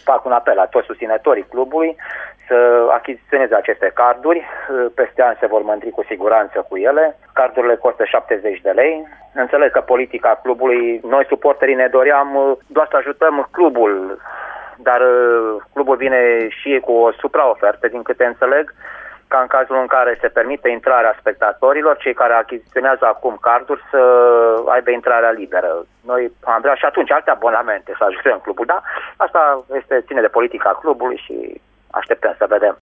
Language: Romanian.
fac un apel la toți susținătorii clubului să achiziționeze aceste carduri. Peste ani se vor mândri cu siguranță cu ele. Cardurile costă 70 de lei. Înțeleg că politica clubului, noi suporterii ne doream doar să ajutăm clubul, dar clubul vine și cu o supraofertă, din câte înțeleg, ca în cazul în care se permite intrarea spectatorilor, cei care achiziționează acum carduri să aibă intrarea liberă. Noi am vrea și atunci alte abonamente să ajutăm clubul, dar asta ține de politica clubului și așteptăm să vedem.